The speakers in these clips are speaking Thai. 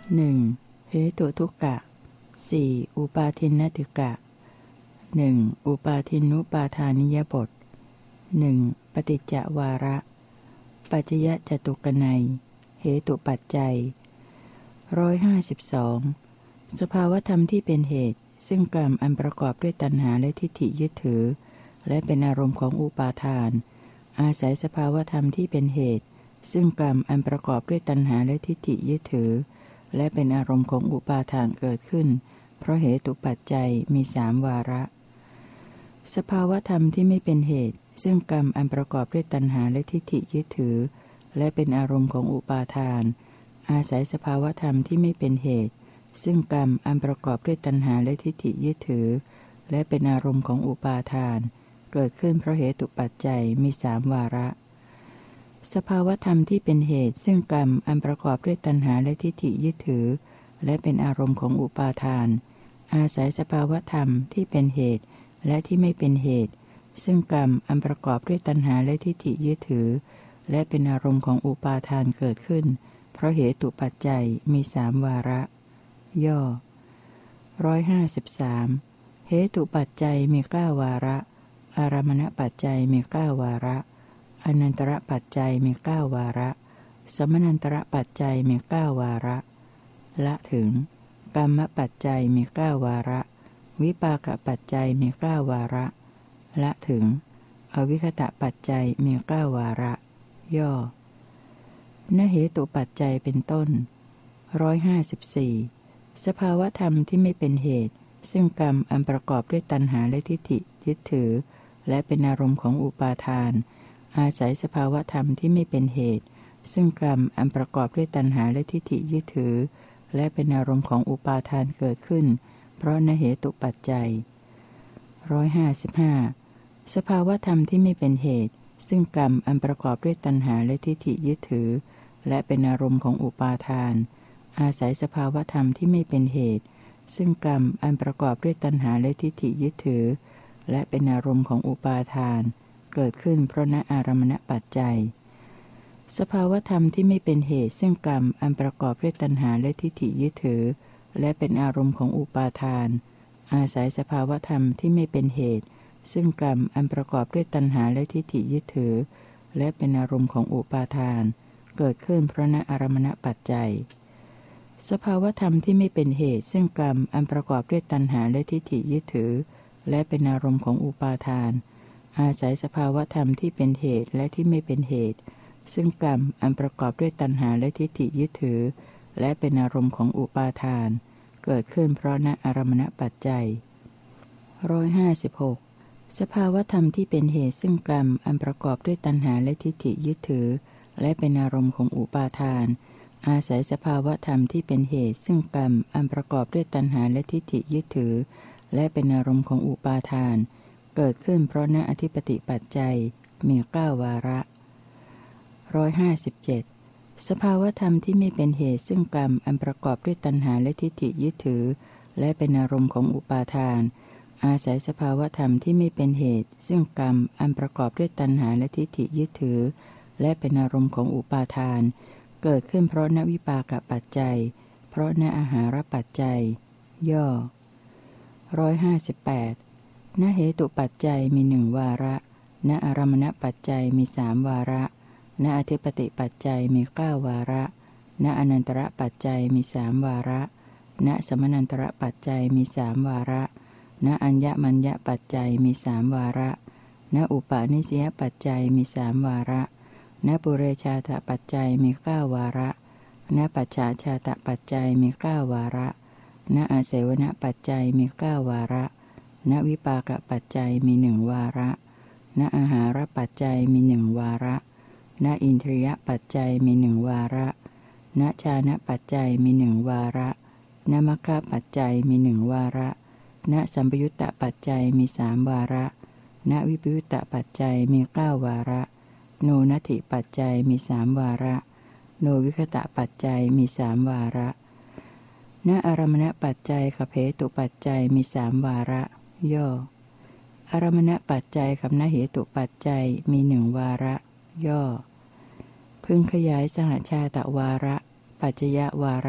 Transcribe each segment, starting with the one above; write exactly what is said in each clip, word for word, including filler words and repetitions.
หนึ่งเหตุทุกกะสี่อุปาทินนติกะหนึ่งอุปาทินุปาทานิยบทหนึ่งปฏิจจวาระปัจจยจตุกนัยเหตุปัจจัยร้อยห้าสิบสองสภาวธรรมที่เป็นเหตุซึ่งกรรมอันประกอบด้วยตัณหาและทิฏฐิยึดถือและเป็นอารมณ์ของอุปาทานอาศัยสภาวธรรมที่เป็นเหตุซึ่งกรรมอันประกอบด้วยตัณหาและทิฏฐิยึดถือและเป็นอารมณ์ของอุปาทานเกิดขึ้นเพราะเหตุปัจจัยมีสามวาระสภาวธรรมที่ไม่เป็นเหตุซึ่งกรรมอันประกอบด้วยตัณหาและทิฏฐิยึดถือและเป็นอารมณ์ของอุปาทานอาศัยสภาวธรรมที่ไม่เป็นเหตุซึ่งกรรมอันประกอบด้วยตัณหาและทิฏฐิยึดถือและเป็นอารมณ์ของอุปาทานเกิดขึ้นเพราะเหตุปัจจัยมีสามวาระสภาวธรรมที่เป็นเหตุซึ่งกรรมอันประกอบด้วยตัณหาและทิฏฐิยึดถือและเป็นอารมณ์ของอุปาทานอาศัยสภาวธรรมที่เป็นเหตุและที่ไม่เป็นเหตุซึ่งกรรมอันประกอบด้วยตัณหาและทิฏฐิยึดถือและเป็นอารมณ์ของอุปาทานเกิดขึ้นเพราะเหตุปัจจัยมีสามวาระย่อร้อยห้าสิบสามเหตุปัจจัยมีเก้าวาระอารมณปัจจัยมีเก้าวาระอนันตรปัจจัยมีเก้าวาระสมนันตรปัจจัยมีเก้าวาระละถึงกรรมปัจจัยมีเก้าวาระวิปากปัจจัยมีเก้าวาระละถึงอวิคตะปัจจัยมีเก้าวาระย่อนเหตุปัจจัยเป็นต้นร้อยห้าสิบสี่สภาวธรรมที่ไม่เป็นเหตุซึ่งกรรมอันประกอบด้วยตัณหาและทิฏฐิยึดถือและเป็นอารมณ์ของอุปาทานอาศัยสภาวธรรมที่ไม่เป็นเหตุซึ่งกรรมอันประกอบด้วยตัณหาและทิฏฐิยึดถือและเป็นอารมณ์ของอุปาทานเกิดขึ้นเพราะนเหตุปัจจัยร้อยห้าสิบห้าสภาวธรรมที่ไม่เป็นเหตุซึ่งกรรมอันประกอบด้วยตัณหาและทิฏฐิยึดถือและเป็นอารมณ์ของอุปาทานอาศัยสภาวธรรมที่ไม่เป็นเหตุซึ่งกรรมอันประกอบด้วยตัณหาและทิฏฐิยึดถือและเป็นอารมณ์ของอุปาทานเกิดขึ้นเพราะณอารมณปัจจัยสภาวธรรมที่ไม่เป็นเหตุซึ่งกรรมอันประกอบด้วยตัณหาและทิฏฐิยึดถือและเป็นอารมณ์ของอุปาทานอาศัยสภาวธรรมที่ไม่เป็นเหตุซึ่งกรรมอันประกอบด้วยตัณหาและทิฏฐิยึดถือและเป็นอารมณ์ของอุปาทานเกิดขึ้นเพราะณอารมณปัจจัยสภาวธรรมที่ไม่เป็นเหตุซึ่งกรรมอันประกอบด้วยตัณหาและทิฏฐิยึดถือและเป็นอารมณ์ของอุปาทานอาศัยสภาวธรรมที่เป็นเหตุและที่ไม่เป็นเหตุซึ่งกรรมอันประกอบด้วยตัณหาและทิฏฐิยึดถือและเป็นอารมณ์ของอุปาทานเกิดขึ้นเพราะณอารมณปัจจัยร้อยห้าสิบหกสภาวธรรมที่เป็นเหตุซึ่งกรรมอันประกอบด้วยตัณหาและทิฏฐิยึดถือและเป็นอารมณ์ของอุปาทานอาศัยสภาวธรรมที่เป็นเหตุซึ่งกรรมอันประกอบด้วยตัณหาและทิฏฐิยึดถือและเป็นอารมณ์ของอุปาทานเกิดขึ้นเพราะณอธิปติปัจจัยมีเก้าวาระร้อยห้าสิบเจ็ดสภาวธรรมที่ไม่เป็นเหตุซึ่งกรรมอันประกอบด้วยตัณหาและทิฏฐิยึดถือและเป็นอารมณ์ของอุปาทานอาศัยสภาวธรรมที่ไม่เป็นเหตุซึ่งกรรมอันประกอบด้วยตัณหาและทิฏฐิยึดถือและเป็นอารมณ์ของอุปาทานเกิดขึ้นเพราะณวิปากปัจจัยเพราะณอาหารปัจจัยย่อร้อยห้าสิบแปดณเหตุปัจจัยมีหนึ่งวาระณอารมณปัจจัยมีสามวาระณอธิปติปัจจัยมีเก้าวาระณอนันตรปัจจัยมีสามวาระณสมนันตรปัจจัยมีสามวาระณอัญญมัญญปัจจัยมีสามวาระณอุปาณิสยปัจจัยมีสามวาระณปุเรชาตปัจจัยมีเก้าวาระณปัจฉาชาตปัจจัยมีเก้าวาระณอาเสวนปัจจัยมีเก้าวาระณวิปากปัจจัยมีหนึ่งวาระณอาหารปัจจัยมีหนึ่งวาระณอินทรียปัจจัยมีหนึ่งวาระณฌานปัจจัยมีหนึ่งวาระณมัคคะปัจจัยมีหนึ่งวาระณสัมปยุตตปัจจัยมีสามวาระณวิปยุตตปัจจัยมีเก้าวาระโนนัตถิปัจจัยมีสามวาระโนวิคตะปัจจัยมีสามวาระณอารมณปัจจัยกับเหตุปัจจัยมีสามวาระย่ออารมณปัจจัยกับณเหตุปัจจัยมีหนึ่งวาระย่อพึงขยายสหชาตวาระปัจจยวาระ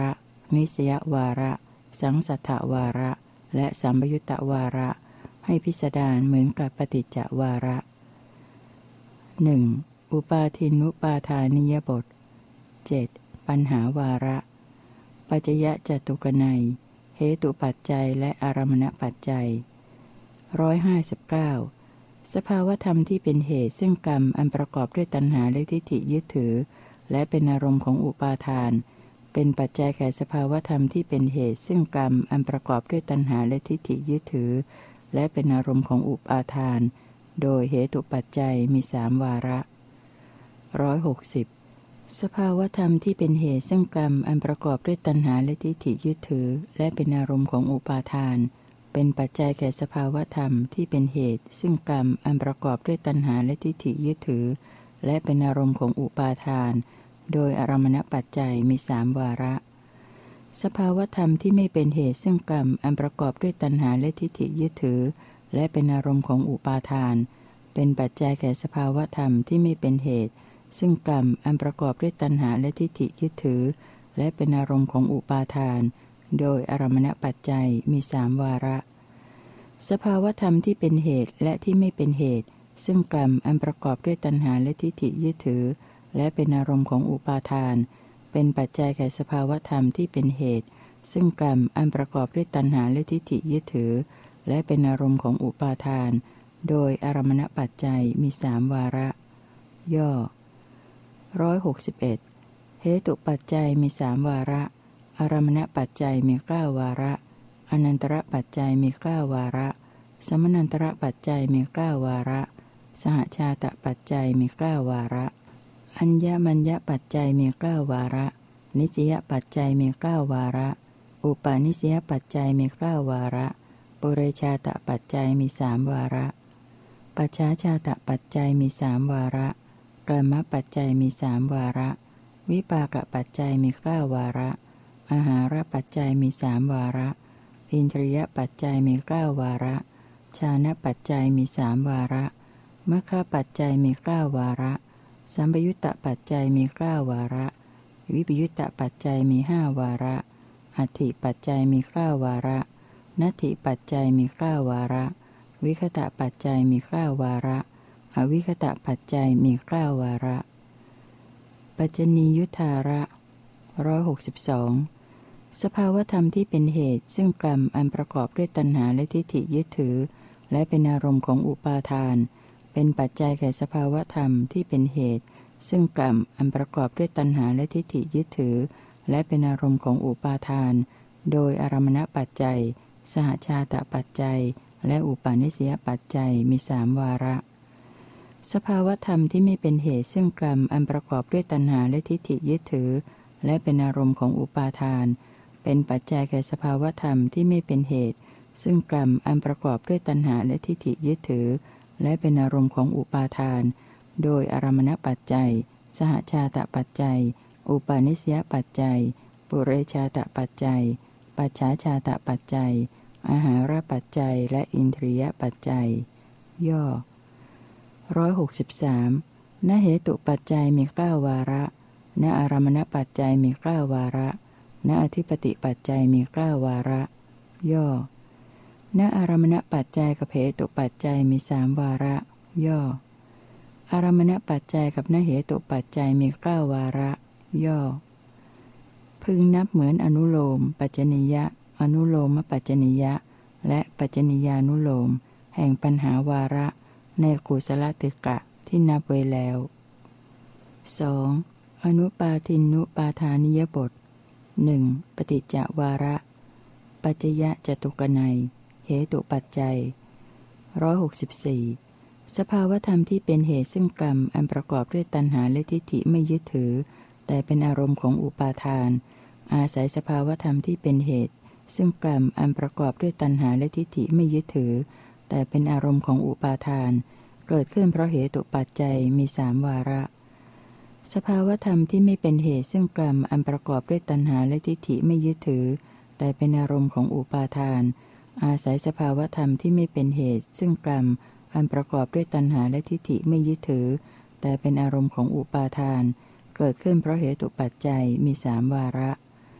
นิสยวาระสังสัทธวาระและสัมปยุตตวาระให้พิสดารเหมือนกับปฏิจจวาระ หนึ่ง. อุปาทินุปาทานิยบท เจ็ด. ปัญหาวาระปัจจยจตุกนัยเหตุปัจจัยและอารมณปัจจัยร้อยห้าสิบเก้าสภาวธรรมที่เป็นเหตุซึ่งกรรมอันประกอบด้วยตัณหาและทิฏฐิยึดถือและเป็นอารมณ์ของอุปาทานเป็นปัจจัยแก่สภาวธรรมที่เป็นเหตุซึ่งกรรมอันประกอบด้วยตัณหาและทิฏฐิยึดถือและเป็นอารมณ์ของอุปาทานโดยเหตุปัจจัยมีสามวาระร้อยหกสิบสภาวธรรมที่เป็นเหตุซึ่งกรรมอันประกอบด้วยตัณหาและทิฏฐิยึดถือและเป็นอารมณ์ของอุปาทานเป็นปัจจัยแก่สภาวธรรมที่เป็นเหตุซึ่งกรรมอันประกอบด้วยตัณหาและทิฏฐิยึดถือและเป็นอารมณ์ของอุปาทานโดยอารมณปัจจัยมีสามวาระสภาวธรรมที่ไม่เป็นเหตุซึ่งกรรมอันประกอบด้วยตัณหาและทิฏฐิยึดถือและเป็นอารมณ์ของอุปาทานเป็นปัจจัยแก่สภาวธรรมที่ไม่เป็นเหตุซึ่งกรรมอันประกอบด้วยตัณหาและทิฏฐิยึดถือและเป็นอารมณ์ของอุปาทานโดยอารมณปัจจัยมีสามวาระสภาวธรรมที่เป็นเหตุและที่ไม่เป็นเหตุซึ่งกรรมอันประกอบด้วยตัณหาและทิฏฐิยึดถือและเป็นอารมณ์ของอุปาทานเป็นปัจจัยแก่สภาวธรรมที่เป็นเหตุซึ่งกรรมอันประกอบด้วยตัณหาและทิฏฐิยึดถือและเป็นอารมณ์ของอุปาทานโดยอารมณปัจจัยมีสามวาระย่อร้อยหกสิบเอ็ดเหตุปัจจัยมีสามวาระอารมณปัจจัยมีเก้าวาระอนันตระปัจจัยมีเก้าวาระสมนันตระปัจจัยมีเก้าวาระสหชาตปัจจัยมีเก้าวาระอัญญมัญญปัจจัยมีเก้าวาระนิสยปัจจัยมีเก้าวาระอุปาณิสยปัจจัยมีเก้าวาระปุเรชาตปัจจัยมีสามวาระปัจฉาชาตปัจจัยมีสามวาระกามปัจจัยมีสามวาระวิปากปัจจัยมีเก้าวาระอาหารปัจจัยมีสามวาระอินทรียปัจจัยมีเก้าวาระฌานปัจจัยมีสามวาระมัคคปัจจัยมีเก้าวาระสัมปยุตตปัจจัยมีเก้าวาระวิปยุตตปัจจัยมีห้าวาระอัตถิปัจจัยมีเก้าวาระนัตถิปัจจัยมีเก้าวาระวิคตะปัจจัยมีเก้าวาระอวิคตะปัจจัยมีเก้าวาระปัจจนียุทธาระร้อยหกสิบสองสภาวธรรมที่เป็นเหตุซึ่งกรรมอันประกอบด้วยตัณหาและทิฏฐิยึดถือและเป็นอารมณ์ของอุปาทานเป็นปัจจัยแก่สภาวธรรมที่เป็นเหตุซึ่งกรรมอันประกอบด้วยตัณหาและทิฏฐิยึดถือและเป็นอารมณ์ของอุปาทานโดยอารมณปัจจัยสหชาตปัจจัยและอุปาณิสยปัจจัยมีสามวาระสภาวธรรมที่ไม่เป็นเหตุซึ่งกรรมอันประกอบด้วยตัณหาและทิฏฐิยึดถือและเป็นอารมณ์ของอุปาทานเป็นปัจจัยแก่สภาวธรรมที่ไม่เป็นเหตุซึ่งกรรมอันประกอบด้วยตัณหาและทิฏฐิยึดถือและเป็นอารมณ์ของอุปาทานโดยอารมณปัจจัยสหชาตปัจจัยอุปาณิสยปัจจัยปุเรชาตปัจจัยปัจฉาชาตปัจจัยอาหารปัจจัยและอินทรียปัจจัยย่อร้อยหกสิบสามณเหตุปัจจัยมีเก้าวาระณอารมณปัจจัยมีเก้าวาระณอธิปติปัจจัยมีเก้าวาระย่อณอารมณปัจจัยกับเหตุปัจจัยมีสามวาระย่ออารมณปัจจัยกับณเหตุปัจจัยมีเก้าวาระย่อพึงนับเหมือนอนุโลมปัจจนิยะอนุโลมปัจจนิยะและปัจจนิยานุโลมแห่งปัญหาวาระในกุศลตึกะที่นับไว้แล้ว สอง. อนุปาทินุปาทานิยบท หนึ่ง. ปฏิจจวาระปัจจยจตุกนัยเหตุปัจจัยร้อยหกสิบสี่สภาวธรรมที่เป็นเหตุซึ่งกรรมอันประกอบด้วยตัณหาและทิฏฐิไม่ยึดถือแต่เป็นอารมณ์ของอุปาทานอาศัยสภาวธรรมที่เป็นเหตุซึ่งกรรมอันประกอบด้วยตัณหาและทิฏฐิไม่ยึดถือแต่เป็นอารมณ์ของอุปาทานเกิดขึ้นเพราะเหตุปัจจัยมีสามวาระสภาวธรรมที่ไม่เป็นเหตุซึ่งกรรมอันประกอบด้วยตัณหาและทิฏฐิไม่ยึดถือแต่เป็นอารมณ์ของอุปาทานอาศัยสภาวธรรมที่ไม่เป็นเหตุซึ่งกรรมอันประกอบด้วยตัณหาและทิฏฐิไม่ยึดถือแต่เป็นอารมณ์ของอุปาทานเกิดขึ้นเพราะเหตุปัจจัยมีสามวาระ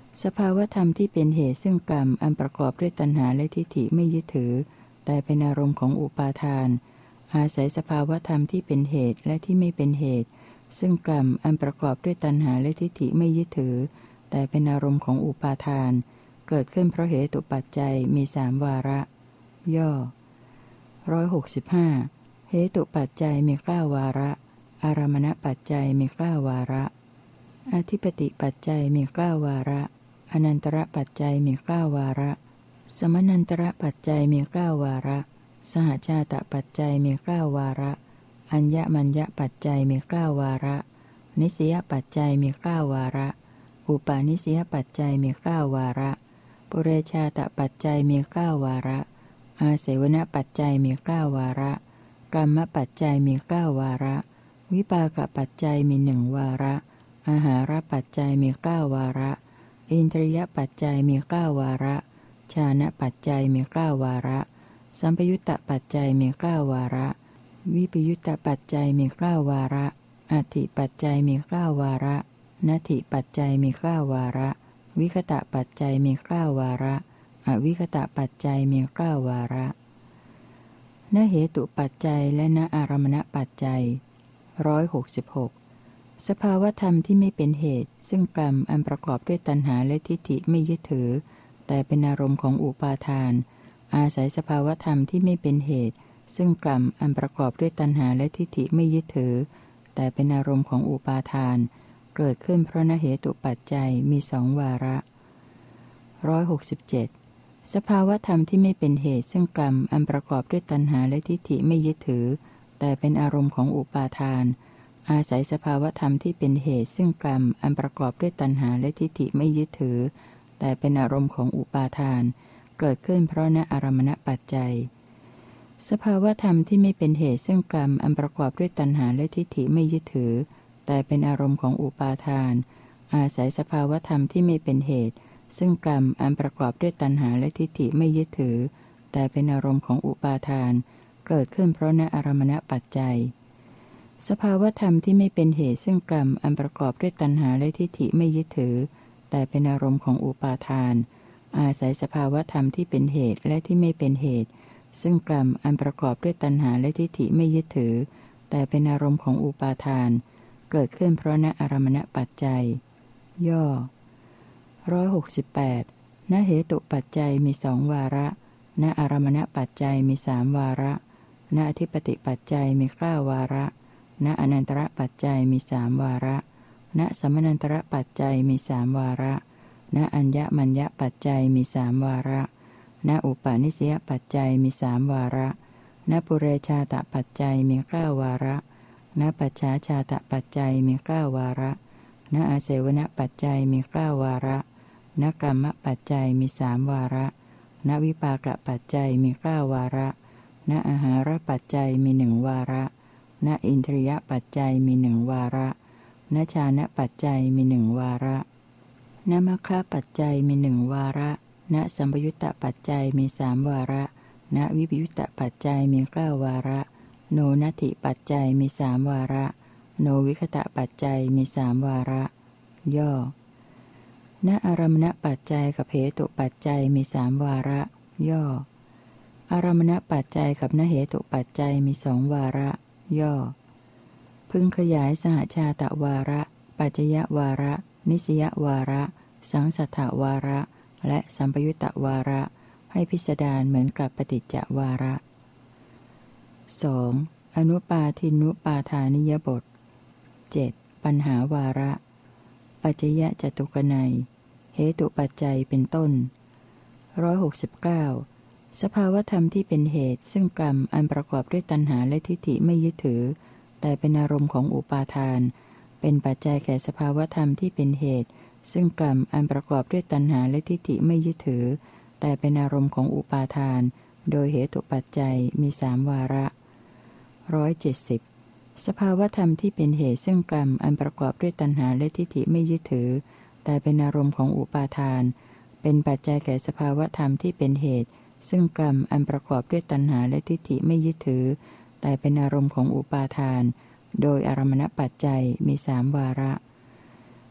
สภาวธรรมที่เป็นเหตุซึ่งกรรมอันประกอบด้วยตัณหาและทิฏฐิไม่ยึดถือแต่เป็นอารมณ์ของอุปาทานอาศัยสภาวธรรมที่เป็นเหตุและที่ไม่เป็นเหตุซึ่งกรรมอันประกอบด้วยตัณหาและทิฏฐิไม่ยึดถือแต่เป็นอารมณ์ของอุปาทานเกิดขึ้นเพราะเหตุปัจจัยมีสามวาระย่อร้อยหกสิบห้าเหตุปัจจัยมีเก้าวาระอารมณปัจจัยมีเก้าวาระอธิปติปัจจัยมีเก้าวาระอนันตระปัจจัยมีเก้าวาระสมนันตระปัจจัยมีเก้าวาระสหชาตปัจจัยมีเก้าวาระอัญญมัญญปัจจัยมีเก้าวาระนิสยปัจจัยมีเก้าวาระอุปาณิสยปัจจัยมีเก้าวาระปุเรชาตปัจจัยมีเก้าวาระอาเสวนปัจจัยมีเก้าวาระกรรมปัจจัยมีเก้าวาระวิปากปัจจัยมีหนึ่งวาระอาหารปัจจัยมีเก้าวาระอินทรียปัจจัยมีเก้าวาระฌานปัจจัยมีเก้าวาระสัมปยุตตปัจจัยมีเก้าวาระวิปยุตตปัจจัยมีเก้าวาระอธิปัจจัยมีเก้าวาระนัตถิปัจจัยมีเก้าวาระวิคตะปัจจัยมีเก้าวาระอวิคตะปัจจัยมีเก้าวาระนเหตุปัจจัยและนอารมณปัจจัยร้อยหกสิบหกสภาวธรรมที่ไม่เป็นเหตุซึ่งกรรมอันประกอบด้วยตัณหาและทิฏฐิไม่ยึดถือแต่เป็นอารมณ์ของอุปาทานอาศัยสภาวธรรมที่ไม่เป็นเหตุซึ่งกรรมอันประกอบด้วยตัณหาและทิฏฐิไม่ยึดถือแต่เป็นอารมณ์ของอุปาทานเกิดขึ้นเพราะนเหตุปัจจัยมีสองวาระร้อยหกสิบเจ็ดสภาวธรรมที่ไม่เป็นเหตุซึ่งกรรมอันประกอบด้วยตัณหาและทิฏฐิไม่ยึดถือแต่เป็นอารมณ์ของอุปาทานอาศัยสภาวธรรมที่เป็นเหตุซึ่งกรรมอันประกอบด้วยตัณหาและทิฏฐิไม่ยึดถือแต่เป็นอารมณ์ของอุปาทานเกิดขึ้นเพราะนอารมณปัจจัยสภาวธรรมที่ไม่เป็นเหตุซึ่งกรรมอันประกอบด้วยตัณหาและทิฏฐิไม่ยึดถือแต่เป็นอารมณ์ของอุปาทานอาศัยสภาวธรรมที่ไม่เป็นเหตุซึ่งกรรมอันประกอบด้วยตัณหาและทิฏฐิไม่ยึดถือแต่เป็นอารมณ์ของอุปาทานเกิดขึ้นเพราะนอารมณปัจจัยสภาวธรรมที่ไม่เป็นเหตุซึ่งกรรมอันประกอบด้วยตัณหาและทิฏฐิไม่ยึดถือแต่เป็นอารมณ์ของอุปาทานอาศัยสภาวธรรมที่เป็นเหตุและที่ไม่เป็นเหตุซึ่งกรรมอันประกอบด้วยตัณหาและทิฏฐิไม่ยึดถือแต่เป็นอารมณ์ของอุปาทานเกิดขึ้นเพราะนอารมณปัจจัยย่อร้อยหกสิบแปดณเหตุปัจจัยมีสองวาระณอารมณปัจจัยมีสามวาระณอธิปติปัจจัยมีเก้าวาระณอนันตระปัจจัยมีสามวาระณสมนันตระปัจจัยมีสามวาระณอัญญมัญญปัจจัยมีสามวาระณอุปาณิสยปัจจัยมีสามวาระณปุเรชาตปัจจัยมีเก้าวาระณปัจฉาชาตปัจจัยมีเก้าวาระณอาเสวนปัจจัยมีเก้าวาระณกรรมปัจจัยมีสามวาระณวิปากปัจจัยมีเก้าวาระณอาหารปัจจัยมีหนึ่งวาระณอินทรียปัจจัยมีหนึ่งวาระณฌานปัจจัยมีหนึ่งวาระณมัคคะปัจจัยมีหนึ่งวาระณสัมปยุตตปัจจัยมีสามวาระณวิปยุตตปัจจัยมีเก้าวาระโนนัตถิปัจจัยมีสามวาระโนวิคตะปัจจัยมีสามวาระย่อณอารมณปัจจัยกับเหตุปัจจัยมีสามวาระย่ออารมณปัจจัยกับนเหตุปัจจัยมีสองวาระย่อพึงขยายสหชาตวาระปัจจยวาระนิสยวาระสังสัทธวาระและสัมปยุตตวาระให้พิสดารเหมือนกับปฏิจจวาระ สอง. อนุปาทินุปาทานิยบท เจ็ด. ปัญหาวาระปัจจยจตุกนัยเหตุปัจจัยเป็นต้นร้อยหกสิบเก้าสภาวธรรมที่เป็นเหตุซึ่งกรรมอันประกอบด้วยตัณหาและทิฏฐิไม่ยึดถือแต่เป็นอารมณ์ของอุปาทานเป็นปัจจัยแก่สภาวธรรมที่เป็นเหตุซึ่งกรรมอันประกอบด้วยตัณหาและทิฏฐิไม่ยึดถือแต่เป็นอารมณ์ของอุปาทานโดยเหตุปัจจัยมีสามวาระร้อยเจ็ดสิบสภาวธรรมที่เป็นเหตุซึ่งกรรมอันประกอบด้วยตัณหาและทิฏฐิไม่ยึดถือแต่เป็นอารมณ์ของอุปาทานเป็นปัจจัยแก่สภาวธรรมที่เป็นเหตุซึ่งกรรมอันประกอบด้วยตัณหาและทิฏฐิไม่ยึดถือแต่เป็นอารมณ์ของอุปาทานโดยอารมณปัจจัยมีสามวาระ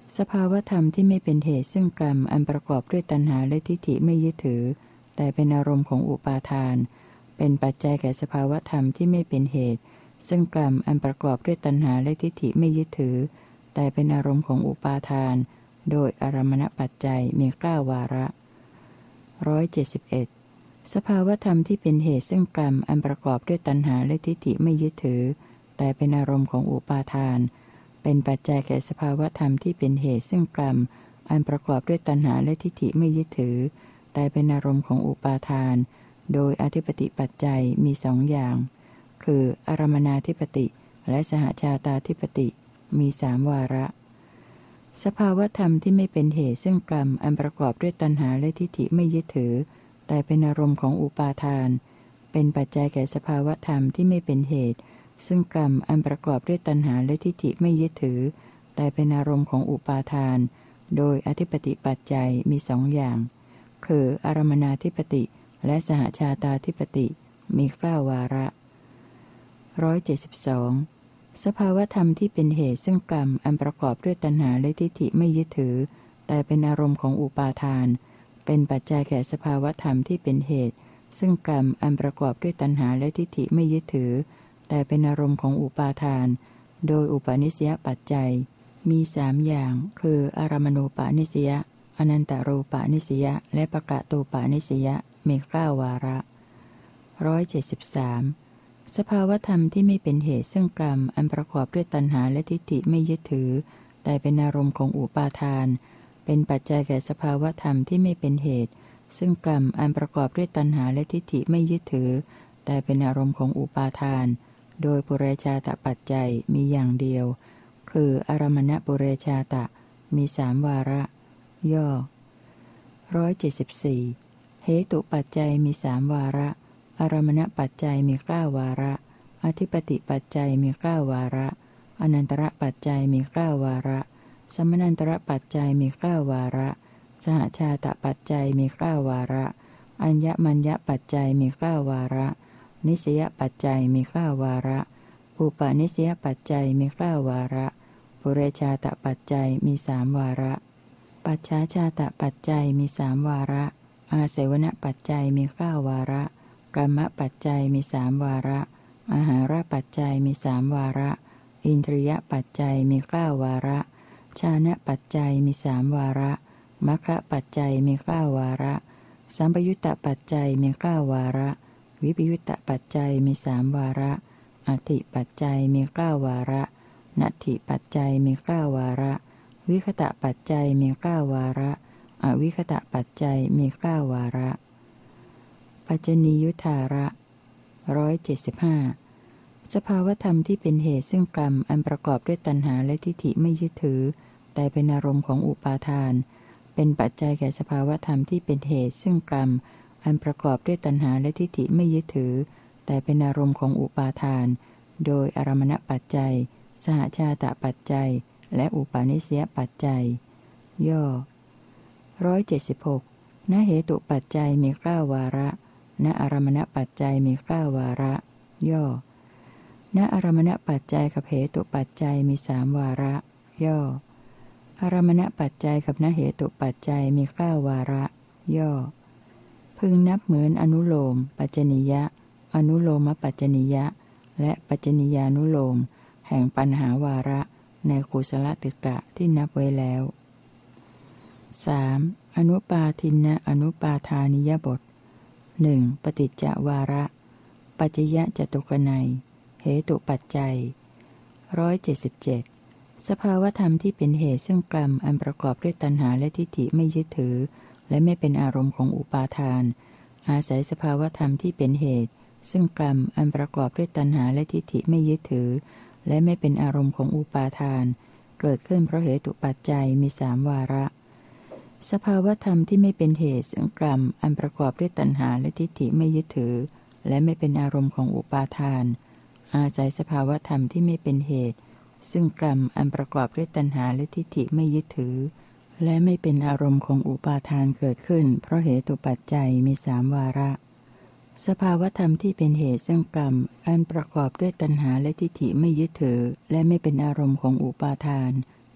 สภาวธรรมที่ไม่เป็นเหตุซึ่งกรรมอันประกอบด้วยตัณหาและทิฏฐิไม่ยึดถือแต่เป็นอารมณ์ของอุปาทานเป็นปัจจัยแก่สภาวธรรมที่ไม่เป็นเหตุซึ่งกรรมอันประกอบด้วยตัณหาและทิฏฐิไม่ยึดถือแต่เป็นอารมณ์ของอุปาทานโดยอารมณปัจจัยมีเก้าวาระร้อยเจ็ดสิบเอ็ดสภาวธรรมที่เป็นเหตุซึ่งกรรมอันประกอบด้วยตัณหาและทิฏฐิไม่ยึดถือแต่เป็นอารมณ์ของอุปาทานเป็นปัจจัยแก่สภาวธรรมที่เป็นเหตุซึ่งกรรมอันประกอบด้วยตัณหาและทิฏฐิไม่ยึดถือแต่เป็นอารมณ์ของอุปาทานโดยอธิปติปัจจัยมีสองอย่างคืออารมณาธิปติและสหชาตาธิปติมีสามวาระสภาวธรรมที่ไม่เป็นเหตุซึ่งกรรมอันประกอบด้วยตัณหาและทิฏฐิไม่ยึดถือแต่เป็นอารมณ์ของอุปาทานเป็นปัจจัยแก่สภาวธรรมที่ไม่เป็นเหตุซึ่งกรรมอันประกอบด้วยตัณหาและทิฏฐิไม่ยึดถือแต่เป็นอารมณ์ของอุปาทานโดยอธิปติปัจจัยมีสองอย่างคืออารมณาธิปติและสหชาตาธิปติมีเก้าวาระร้อยเจ็ดสิบสองสภาวธรรมที่เป็นเหตุซึ่งกรรมอันประกอบด้วยตัณหาและทิฏฐิไม่ยึดถือแต่เป็นอารมณ์ของอุปาทานเป็นปัจจัยแก่สภาวธรรมที่เป็นเหตุซึ่งกรรมอันประกอบด้วยตัณหาและทิฏฐิไม่ยึดถือแต่เป็นอารมณ์ของอุปาทานโดยอุปาณิสยปัจจัยมีสามอย่างคืออารมณูปาณิสยอนันตรูปาณิสยและปกตูปาณิสยมีเก้าวาระร้อยเจ็ดสิบสามสภาวธรรมที่ไม่เป็นเหตุซึ่งกรรมอันประกอบด้วยตัณหาและทิฏฐิไม่ยึดถือแต่เป็นอารมณ์ของอุปาทานเป็นปัจจัยแก่สภาวธรรมที่ไม่เป็นเหตุซึ่งกรรมอันประกอบด้วยตัณหาและทิฏฐิไม่ยึดถือแต่เป็นอารมณ์ของอุปาทานโดยปุเรชาตปัจจัยมีอย่างเดียวคืออารมณปุเรชาตะมีสามวาระย่อร้อยเจ็ดสิบสี่เหตุปัจจัยมีสามวาระอารมณปัจจัยมีเก้าวาระอธิปติปัจจัยมีเก้าวาระอนันตระปัจจัยมีเก้าวาระสมนันตระปัจจัยมีเก้าวาระสหชาตปัจจัยมีเก้าวาระอัญญมัญญปัจจัยมีเก้าวาระนิสยปัจจัยมีเก้าวาระอุปาณิสยปัจจัยมีเก้าวาระปุเรชาตปัจจัยมีสามวาระปัจฉาชาตปัจจัยมีสามวาระอาเสวนปัจจัยมีเก้าวาระกรรมปัจจัยมีสามวาระอาหารปัจจัยมีสามวาระอินทรียปัจจัยมีเก้าวาระชานะปัจจัยมีสามวาระมัคคะปัจจัยมีเก้าวาระสัมปยุตตปัจจัยมีเก้าวาระวิปยุตตปัจจัยมีสามวาระอธิปัจจัยมีเก้าวาระนัตถิปัจจัยมีเก้าวาระวิคตะปัจจัยมีเก้าวาระอวิคตะปัจจัยมีเก้าวาระปัจจนียุทธาระร้อยเจ็ดสิบห้าสภาวธรรมที่เป็นเหตุซึ่งกรรมอันประกอบด้วยตัณหาและทิฏฐิไม่ยึดถือแต่เป็นอารมณ์ของอุปาทานเป็นปัจจัยแก่สภาวธรรมที่เป็นเหตุซึ่งกรรมอันประกอบด้วยตัณหาและทิฏฐิไม่ยึดถือแต่เป็นอารมณ์ของอุปาทานโดยอารมณปัจจัยสหชาตปัจจัยและอุปาณิสยปัจจัยย่อร้อยเจ็ดสิบหกณเหตุปัจจัยมีเก้าวาระณอารมณปัจจัยมีเก้าวาระย่อณอารมณปัจจัยกับเหตุปัจจัยมีสามวาระย่ออารมณปัจจัยกับณเหตุปัจจัยมีเก้าวาระย่อพึงนับเหมือนอนุโลมปัจจนิยะอนุโลมปัจจนิยะและปัจจนิยานุโลมแห่งปัญหาวาระในกุศลติกะที่นับไว้แล้ว สาม อนุปาทินะอนุปาทานิยบทหนึ่งปฏิจจวาระปัจจยจตุกนัยเหตุปัจจัยร้อยเจ็ดสิบเจ็ดสภาวธรรมที่เป็นเหตุซึ่งกรรมอันประกอบด้วยตัณหาและทิฏฐิไม่ยึดถือและไม่เป็นอารมณ์ของอุปาทานอาศัยสภาวธรรมที่เป็นเหตุซึ่งกรรมอันประกอบด้วยตัณหาและทิฏฐิไม่ยึดถือและไม่เป็นอารมณ์ของอุปาทานเกิดขึ้นเพราะเหตุปัจจัยมีสามวาระสภาวธรรมที่ไม่เป็นเหตุซึ่งกรรมอันประกอบด้วยตัณหาและทิฏฐิไม่ยึดถือและไม่เป็นอารมณ์ของอุปาทานอาศัยสภาวธรรมที่ไม่เป็นเหตุซึ่งกรรมอันประกอบด้วยตัณหาและทิฏฐิไม่ยึดถือและไม่เป็นอารมณ์ของอุปาทานเกิดขึ้นเพราะเหตุปัจจัยมีสามวาระสภาวธรรมที่เป็นเหตุซึ่งกรรมอันประกอบด้วยตัณหาและทิฏฐิไม่ยึดถือและไม่เป็นอารมณ์ของอุปาทาน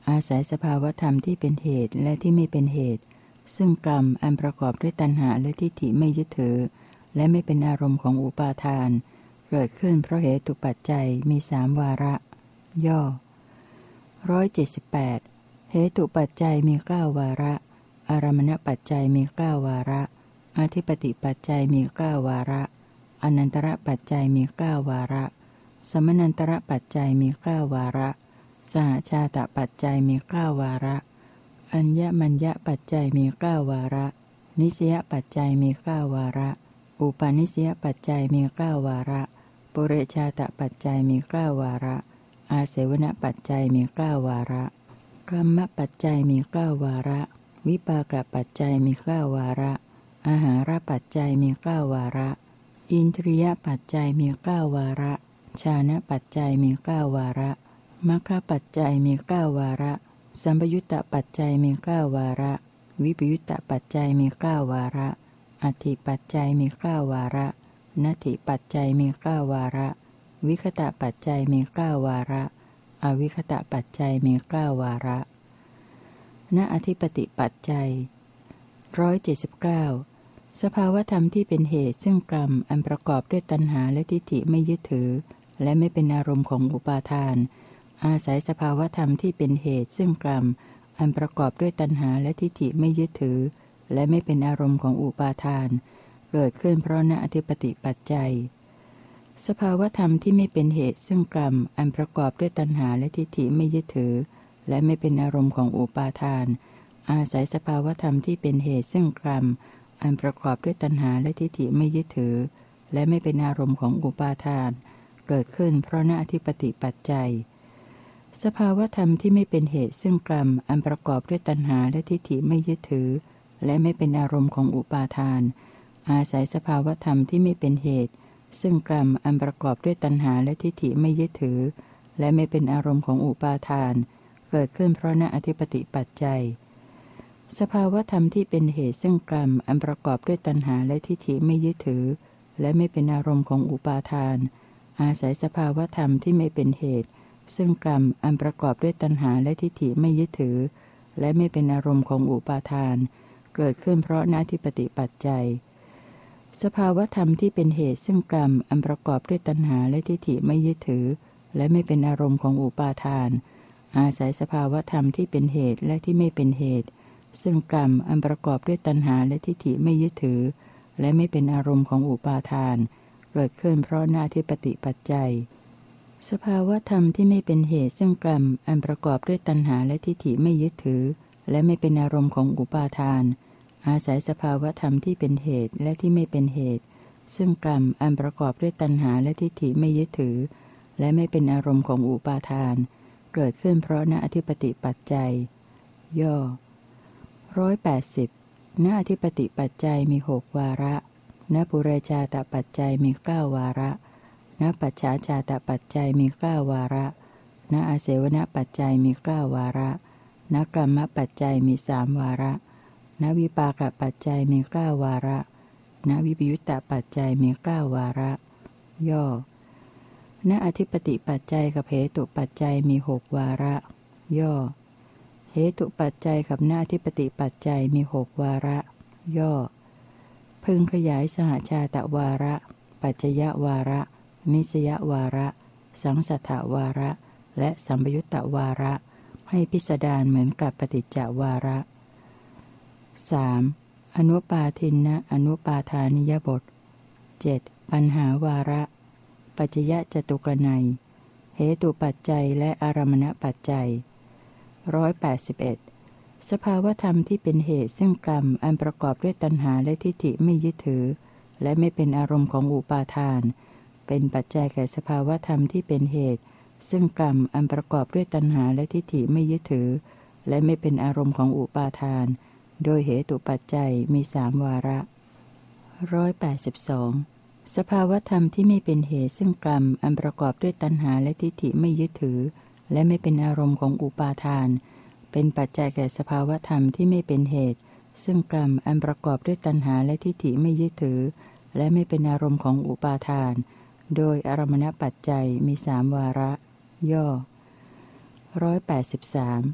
อาศัยสภาวธรรมที่เป็นเหตุและที่ไม่เป็นเหตุซึ่งกรรมอันประกอบด้วยตัณหาและทิฏฐิไม่ยึดถือและไม่เป็นอารมณ์ของอุปาทานเกิดขึ้นเพราะเหตุปัจจัยมีสามวาระย่อร้อยเจ็ดสิบแปดเหตุปัจจัยมีเก้าวาระอารมณปัจจัยมีเก้าวาระอธิปติปัจจัยมีเก้าวาระอนันตระปัจจัยมีเก้าวาระสมนันตระปัจจัยมีเก้าวาระสหชาตปัจจัยมีเก้าวาระอัญญมัญญปัจจัยมีเก้าวาระนิสยปัจจัยมีเก้าวาระอุปาณิสยปัจจัยมีเก้าวาระปุเรชาตปัจจัยมีเก้าวาระอาเสวนปัจจัยมีเก้าวาระกรรมปัจจัยมีเก้าวาระวิปากปัจจัยมีเก้าวาระอาหารปัจจัยมีเก้าวาระอินทรียปัจจัยมีเก้าวาระฌานปัจจัยมีเก้าวาระมรรคปัจจัยมีเก้าวาระสัมปยุตตปัจจัยมีเก้าวาระวิปยุตตปัจจัยมีเก้าวาระอธิปัจจัยมีเก้าวาระนัตถิปัจจัยมีเก้าวาระวิคตะปัจจัยมีเก้าวาระอวิคตะปัจจัยมีเก้าวาระณอธิปติปัจจัยร้อยเจ็ดสิบเก้าสภาวธรรมที่เป็นเหตุซึ่งกรรมอันประกอบด้วยตัณหาและทิฏฐิไม่ยึดถือและไม่เป็นอารมณ์ของอุปาทานอาศัยสภาวธรรมที่เป็นเหตุซึ่งกรรมอันประกอบด้วยตัณหาและทิฏฐิไม่ยึดถือและไม่เป็นอารมณ์ของอุปาทานเกิดขึ้นเพราะณอธิปติปัจจัยสภาวธรรมที่ไม่เป็นเหตุซึ่งกรรมอันประกอบด้วยตัณหาและทิฏฐิไม่ยึดถือและไม่เป็นอารมณ์ของอุปาทานอาศัยสภาวธรรมที่เป็นเหตุซึ่งกรรมอันประกอบด้วยตัณหาและทิฏฐิไม่ยึดถือและไม่เป็นอารมณ์ของอุปาทานเกิดขึ้นเพราะณอธิปติปัจจัยสภาวธรรมที่ไม่เป็นเหตุซึ่งกรรมอันประกอบด้วยตัณหาและทิฏฐิไม่ยึดถือและไม่เป็นอารมณ์ของอุปาทานอาศัยสภาวธรรมที่ไม่เป็นเหตุซึ่งกรรมอันประกอบด้วยตัณหาและทิฏฐิไม่ยึดถือและไม่เป็นอารมณ์ของอุปาทานเกิดขึ้นเพราะณอธิปติปัจจัยสภาวธรรมที่เป็นเหตุซึ่งกรรมอันประกอบด้วยตัณหาและทิฏฐิไม่ยึดถือและไม่เป็นอารมณ์ของอุปาทานอาศัยสภาวธรรมที่ไม่เป็นเหตุซึ่งกรรมอันประกอบด้วยตัณหาและทิฏฐิไม่ยึดถือและไม่เป็นอารมณ์ของอุปาทานเกิดขึ้นเพราะณอธิปติปัจจัยสภาวธรรมที่เป็นเหตุซึ่งกรรมอันประกอบด้วยตัณหาและทิฏฐิไม่ยึดถือและไม่เป็นอารมณ์ของอุปาทานอาศัยสภาวธรรมที่เป็นเหตุและที่ไม่เป็นเหตุซึ่งกรรมอันประกอบด้วยตัณหาและทิฏฐิไม่ยึดถือและไม่เป็นอารมณ์ของอุปาทานเกิดขึ้นเพราะณอธิปติปัจจัยสภาวธรรมที่ไม่เป็นเหตุซึ่งกรรมอันประกอบด้วยตัณหาและทิฏฐิไม่ยึดถือและไม่เป็นอารมณ์ของอุปาทานอาศัยสภาวธรรมที่เป็นเหตุและที่ไม่เป็นเหตุซึ่งกรรมอันประกอบด้วยตัณหาและทิฏฐิไม่ยึดถือและไม่เป็นอารมณ์ของอุปาทานเกิดขึ้นเพราะณอธิปติปัจจัยย่อร้อยแปดสิบณอธิปติปัจจัยมีหกวาระณปุเรชาตปัจจัยมีเก้าวาระณปัจฉาชาตปัจจัยมีเก้าวาระณอาเสวนปัจจัยมีเก้าวาระณกรรมปัจจัยมีสามวาระณวิปากปัจจัยมีเก้าวาระณวิปยุตตปัจจัยมีเก้าวาระย่อณอธิปติปัจจัยกับเหตุปัจจัยมีหกวาระย่อเหตุปัจจัยกับณอธิปติปัจจัยมีหกวาระย่อพึงขยายสหชาตวาระปัจจยวาระนิสยวาระสังสัทธวาระและสัมปยุตตวาระให้พิสดารเหมือนกับปฏิจจวาระ สาม. อนุปาทินนะอนุปาทานิยบท เจ็ด. ปัญหาวาระปัจจยจตุกนัยเหตุปัจจัยและอารมณปัจจัยร้อยแปดสิบเอ็ดสภาวธรรมที่เป็นเหตุซึ่งกรรมอันประกอบด้วยตัณหาและทิฏฐิไม่ยึดถือและไม่เป็นอารมณ์ของอุปาทานเป็นปัจจัยแก่สภาวธรรมที่เป็นเหตุซึ่งกรรมอันประกอบด้วยตัณหาและทิฏฐิไม่ยึดถือและไม่เป็นอารมณ์ของอุปาทานโดยเหตุปัจจัยมีสามวาระร้อยแปดสิบสองสภาวธรรมที่ไม่เป็นเหตุซึ่งกรรมอันประกอบด้วยตัณหาและทิฏฐิไม่ยึดถือและไม่เป็นอารมณ์ของอุปาทานเป็นปัจจัยแก่สภาวธรรมที่ไม่เป็นเหตุซึ่งกรรมอันประกอบด้วยตัณหาและทิฏฐิไม่ยึดถือและไม่เป็นอารมณ์ของอุปาทานโดยอารมณปัจจัยมีสามวาระย่อร้อยแปดสิบสาม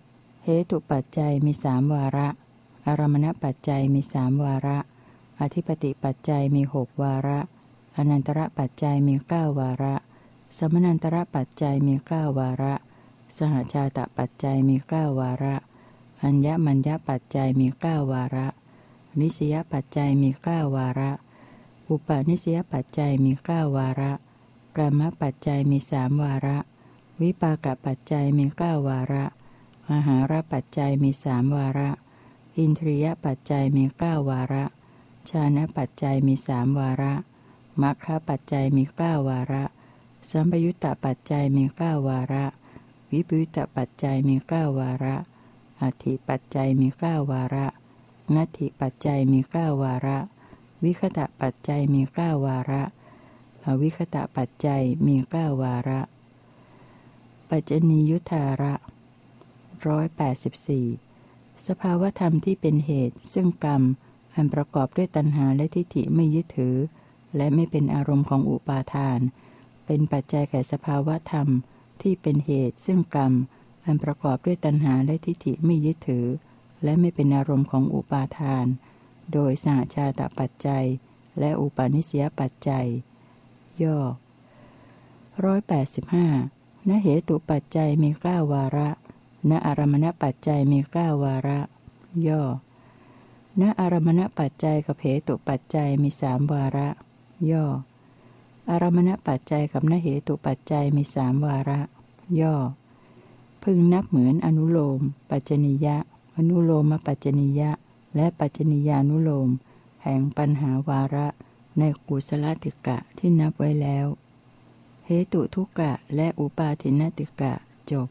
เหตุปัจจัยมีสามวาระอารมณปัจจัยมีสามวาระอธิปติปัจจัยมีหกวาระอนันตระปัจจัยมีเก้าวาระสมนันตระปัจจัยมีเก้าวาระสหชาตปัจจัยมีเก้าวาระอัญญมัญญปัจจัยมีเก้าวาระนิสยปัจจัยมีเก้าวาระอุปาณิสยปัจจัยมีเก้าวาระกามปัจจัยมีสามวาระวิปากปัจจัยมีเก้าวาระอาหารปัจจัยมีสามวาระอินทรียปัจจัยมีเก้าวาระฌานปัจจัยมีสามวาระมรรคปัจจัยมีเก้าวาระสัมปยุตตปัจจัยมีเก้าวาระวิปยุตตปัจจัยมีเก้าวาระอธิปัจจัยมีเก้าวาระนัตถิปัจจัยมีเก้าวาระวิคตะปัจจัยมีเก้าวาระอวิคตะปัจจัยมีเก้าวาระปัจจนียุทธาระร้อยแปดสิบสี่สภาวธรรมที่เป็นเหตุซึ่งกรรมอันประกอบด้วยตัณหาและทิฏฐิไม่ยึดถือและไม่เป็นอารมณ์ของอุปาทานเป็นปัจจัยแก่สภาวธรรมที่เป็นเหตุซึ่งกรรมอันประกอบด้วยตัณหาและทิฏฐิไม่ยึดถือและไม่เป็นอารมณ์ของอุปาทานโดยสหชาตปัจจัยและอุปาณิสยปัจจัยย่อร้อยแปดสิบห้าณเหตุปัจจัยมีเก้าวาระณอารมณปัจจัยมีเก้าวาระย่อณอารมณปัจจัยกับเหตุปัจจัยมีสามวาระย่ออารมณปัจจัยกับณเหตุปัจจัยมีสามวาระย่อพึงนับเหมือนอนุโลมปัจจนิยะอนุโลมปัจจนิยะและปัจจนิยานุโลมแห่งปัญหาวาระในกุศลติกะที่นับไว้แล้วเหตุทุกกะและอุปาทินติกะจบ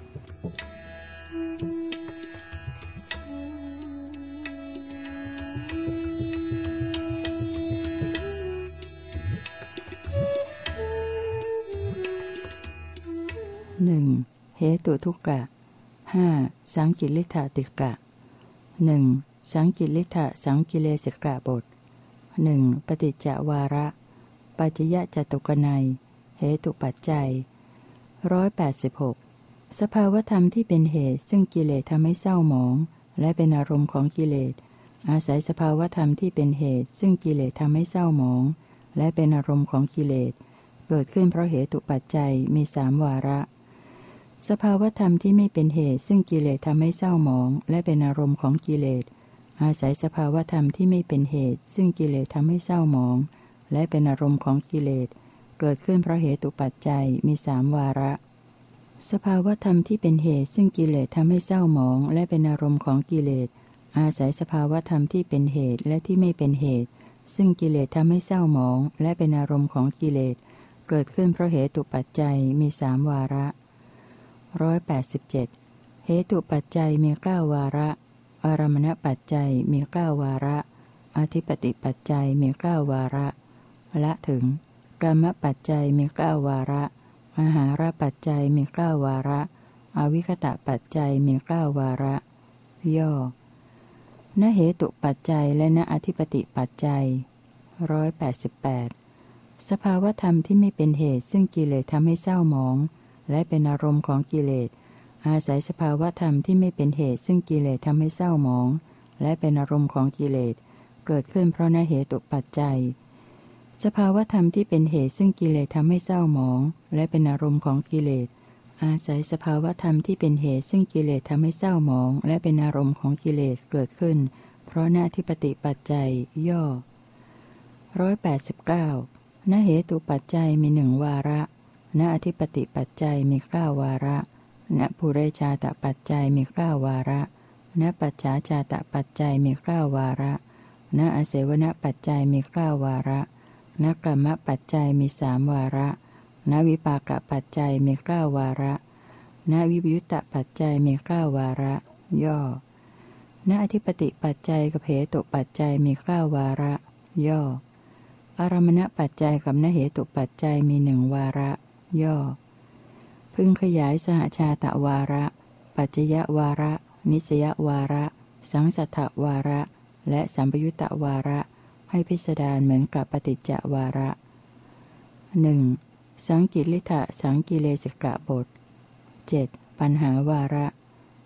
หนึ่งเหตุทุกกะห้าสังกิริธาติกะหนึ่งสังกิริธาสังกิเลสกะบทหนึ่งปฏิจจวาระปัจจยจตุกนัยเหตุปัจจัยร้อยแปดสิบหกสภาวธรรมที่เป็นเหตุซึ่งกิเลสทำให้เศร้าหมองและเป็นอารมณ์ของกิเลสอาศัยสภาวธรรมที่เป็นเหตุซึ่งกิเลสทำให้เศร้าหมองและเป็นอารมณ์ของกิเลสเกิดขึ้นเพราะเหตุปัจจัยมีสามวาระสภาวธรรมที่ไม่เป็นเหตุซึ่งกิเลสทำให้เศร้าหมองและเป็นอารมณ์ของกิเลสอาศัยสภาวธรรมที่ไม่เป็นเหตุซึ่งกิเลสทำให้เศร้าหมองและเป็นอารมณ์ของกิเลสเกิดขึ้นเพราะเหตุปัจจัยมีสามวาระสภาวธรรมที่เป็นเหตุซึ่งกิเลสทำให้เศร้าหมองและเป็นอารมณ์ของกิเลสอาศัยสภาวธรรมที่เป็นเหตุและที่ไม่เป็นเหตุซึ่งกิเลสทำให้เศร้าหมองและเป็นอารมณ์ของกิเลสเกิดขึ้นเพราะเหตุปัจจัยมีสามวาระร้อยแปดสิบเจ็ดเหตุปัจจัยมีเก้าวาระอารมณปัจจัยมีเก้าวาระอธิปติปัจจัยมีเก้าวาระละถึงกรรมปัจจัยมีเก้าวาระอาหารปัจจัยมีเก้าวาระอวิคตะปัจจัยมีเก้าวาระย่อณเหตุปัจจัยและณอธิปติปัจจัยร้อยแปดสิบแปดสภาวธรรมที่ไม่เป็นเหตุซึ่งกิเลสทำให้เศร้าหมองและเป็นอารมณ์ของกิเลสอาศัยสภาวธรรมที่ไม่เป็นเหตุซึ่งกิเลสทำให้เศร้าหมองและเป็นอารมณ์ของกิเลสเกิดขึ้นเพราะณเหตุปัจจัยสภาวธรรมที่เป็นเหตุซึ่งกิเลสทำให้เศร้าหมองและเป็นอารมณ์ของกิเลสอาศัยสภาวธรรมที่เป็นเหตุซึ่งกิเลสทำให้เศร้าหมองและเป็นอารมณ์ของกิเลสเกิดขึ้นเพราะณทิปติปัจจัยย่อร้อยแปดสิบเก้าณเหตุปัจจัยมีหนึ่งวาระณอธิปติปัจจัยมีเก้าวาระณปุเรชาตปัจจัยมีเก้าวาระณปัจฉาชาตปัจจัยมีเก้าวาระณอเสวนปัจจัยมีเก้าวาระณกรรมปัจจัยมีสามวาระณวิปากปัจจัยมีเก้าวาระณวิปยุตตปัจจัยมีเก้าวาระย่อณอธิปติปัจจัยกับเหตุปัจจัยมีเก้าวาระย่ออารมณปัจจัยกับณเหตุปัจจัยมีหนึ่งวาระย่อพึงขยายสหชาตวาระปัจจยวาระนิสยวาระสังสัทธวาระและสัมปยุตตวาระให้พิสดารเหมือนกับปฏิจจวาระหนึ่งสังกิริธะสังกิเลสกะบทเจ็ดปัญหาวาระ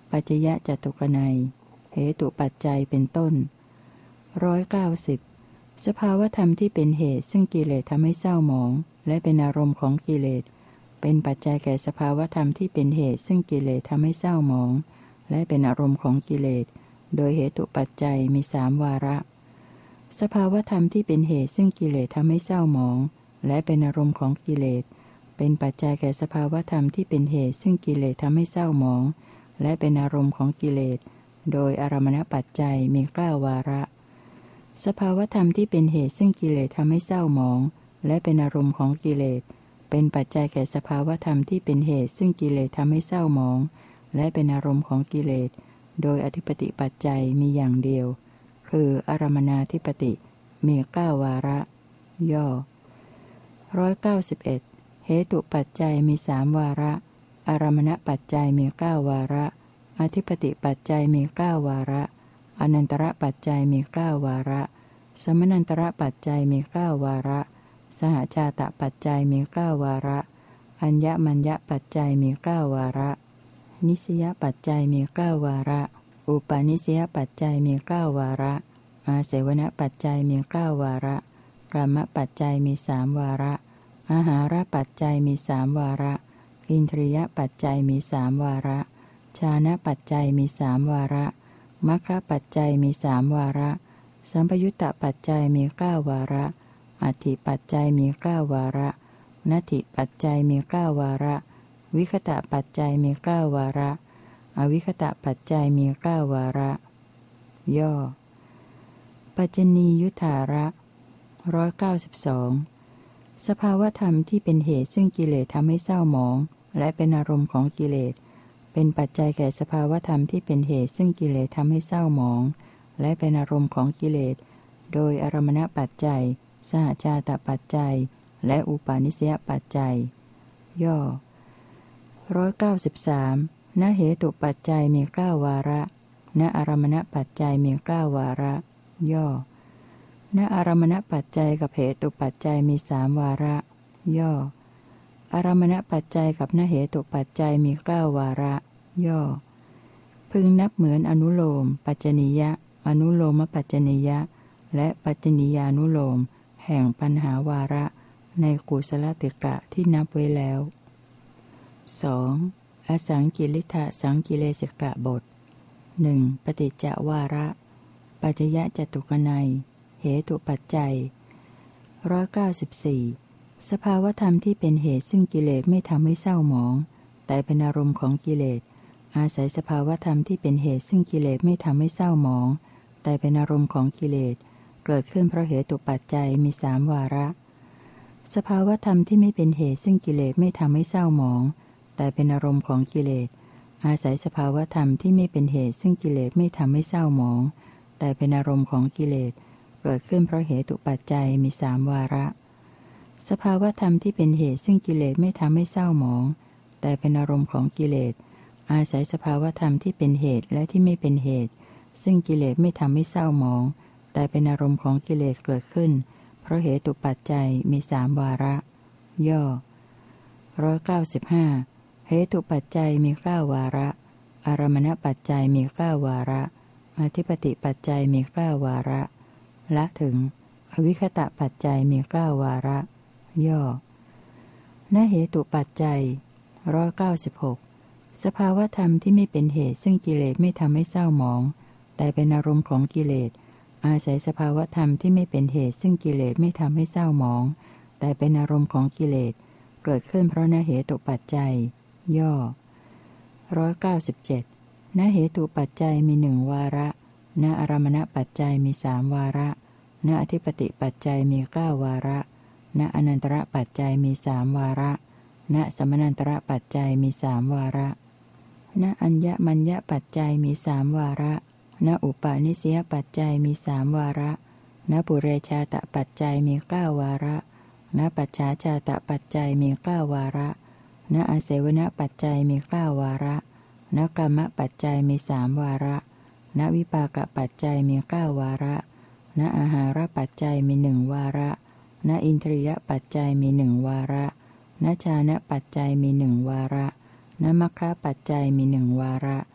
ปัจจยะจตุกนัยเหตุปัจจัยเป็นต้นร้อยเก้าสิบสภาวธรรมที่เป็นเหตุซึ่งกิเลสทำให้เศร้าหมองและเป็นอารมณ์ของกิเลสเป็นปัจจัยแก่สภาวธรรมที่เป็นเหตุซึ่งกิเลสทำให้เศร้าหมองและเป็นอารมณ์ของกิเลสโดยเหตุปัจจัยมีสามวาระสภาวธรรมที่เป็นเหตุซึ่งกิเลสทำให้เศร้าหมองและเป็นอารมณ์ของกิเลสเป็นปัจจัยแก่สภาวธรรมที่เป็นเหตุซึ่งกิเลสทำให้เศร้าหมองและเป็นอารมณ์ของกิเลสโดยอารมณปัจจัยมีเก้าวาระสภาวธรรมที่เป็นเหตุซึ่งกิเลสทำให้เศร้าหมองและเป็นอารมณ์ของกิเลสเป็นปัจจัยแก่สภาวธรรมที่เป็นเหตุซึ่งกิเลสทำให้เศร้าหมองและเป็นอารมณ์ของกิเลสโดยอธิปติปัจจัยมีอย่างเดียวคืออารมณาธิปติมีเก้าวาระย่อร้อยเก้าสิบเอ็ดเหตุปัจจัยมีสามวาระอารมณปัจจัยมีเก้าวาระอธิปติปัจจัยมีเก้าวาระอนันตระปัจจัยมีเก้าวาระสมนันตระปัจจัยมีเก้าวาระสหชาตปัจจัยมีเก้าวาระอัญญมัญญปัจจัยมีเก้าวาระนิสยปัจจัยมีเก้าวาระอุปาณิสยปัจจัยมีเก้าวาระอาเสวนปัจจัยมีเก้าวาระกามปัจจัยมีสามวาระอาหารปัจจัยมีสามวาระอินทรียปัจจัยมีสามวาระฌานปัจจัยมีสามวาระมรรคปัจจัยมีสามวาระสัมปยุตตปัจจัยมีเก้าวาระอธิปัจจัยมีเก้าวาระนัตถิปัจจัยมีเก้าวาระวิคตะปัจจัยมีเก้าวาระอวิคตะปัจจัยมีเก้าวาระย่อปัจจนียุทธาระร้อยเก้าสิบสองสภาวธรรมที่เป็นเหตุซึ่งกิเลสทำให้เศร้าหมองและเป็นอารมณ์ของกิเลสเป็นปัจจัยแก่สภาวธรรมที่เป็นเหตุซึ่งกิเลสทำให้เศร้าหมองและเป็นอารมณ์ของกิเลสโดยอารมณปัจจัยสหชาตปัจจัยและอุปาณิสยปัจจัยย่อร้อยเก้าสิบสามณเหตุปัจจัยมีเก้าวาระณอารมณปัจจัยมีเก้าวาระย่อณอารมณปัจจัยกับเหตุปัจจัยมีสามวาระย่ออารมณปัจจัยกับณเหตุปัจจัยมีเก้าวาระย่อพึงนับเหมือนอนุโลมปัจจนิยะอนุโลมปัจจนิยะและปัจจนิยานุโลมแห่งปัญหาวาระในกุศลติกะที่นับไว้แล้ว สอง. อสังกิริธะสังกิเลสิกะบทหนึ่งปฏิจจวาระปัจจยจตุกนัยเหตุปัจจัยร้อยเก้าสิบสี่สภาวธรรมที่เป็นเหตุซึ่งกิเลสไม่ทำให้เศร้าหมองแต่เป็นอารมณ์ของกิเลสอาศัยสภาวธรรมที่เป็นเหตุซึ่งกิเลสไม่ทำให้เศร้าหมองแต่เป็นอารมณ์ของกิเลสเกิดขึ้นเพราะเหตุปัจจัยมีสามวาระสภาวธรรมที่ไม่เป็นเหตุซึ่งกิเลสไม่ทำให้เศร้าหมองแต่เป็นอารมณ์ของกิเลสอาศัยสภาวธรรมที่ไม่เป็นเหตุซึ่งกิเลสไม่ทำให้เศร้าหมองแต่เป็นอารมณ์ของกิเลสเกิดขึ้นเพราะเหตุปัจจัยมีสามวาระสภาวธรรมที่เป็นเหตุซึ่งกิเลสไม่ทำให้เศร้าหมองแต่เป็นอารมณ์ของกิเลสอาศัยสภาวธรรมที่เป็นเหตุและที่ไม่เป็นเหตุซึ่งกิเลสไม่ทำให้เศร้าหมองแต่เป็นอารมณ์ของกิเลสเกิดขึ้นเพราะเหตุปัจจัยมีสามวาระย่อร้อยเก้าสิบห้าเหตุปัจจัยมีเก้าวาระอารมณปัจจัยมีเก้าวาระอธิปติปัจจัยมีเก้าวาระละถึงอวิคตะปัจจัยมีเก้าวาระย่อณเหตุปัจจัยร้อยเก้าสิบหกสภาวธรรมที่ไม่เป็นเหตุซึ่งกิเลสไม่ทำให้เศร้าหมองแต่เป็นอารมณ์ของกิเลสอาศัยสภาวธรรมที่ไม่เป็นเหตุซึ่งกิเลสไม่ทำให้เศร้าหมองแต่เป็นอารมณ์ของกิเลสเกิดขึ้นเพราะณเหตุปัจจัยย่อร้อยเก้าสิบเจ็ดณเหตุปัจจัยมีหนึ่งวาระณอารมณปัจจัยมีสามวาระณอธิปติปัจจัยมีเก้าวาระณอนันตระปัจจัยมีสามวาระณสมนันตระปัจจัยมีสามวาระณอัญญมัญญปัจจัยมีสามวาระณอุปาณิสยปัจจัยมีสามวาระณปุเรชาตปัจจัยมีเก้าวาระณปัจฉาชาตปัจจัยมีเก้าวาระณอาเสวนปัจจัยมีเก้าวาระณกรรมปัจจัยมีสามวาระณวิปากปัจจัยมีเก้าวาระณอาหารปัจจัยมีหนึ่งวาระณอินทรียปัจจัยมีหนึ่งวาระณฌานปัจจัยมีหนึ่งวาระณมัคคะปัจจัยมีหนึ่งวาระณ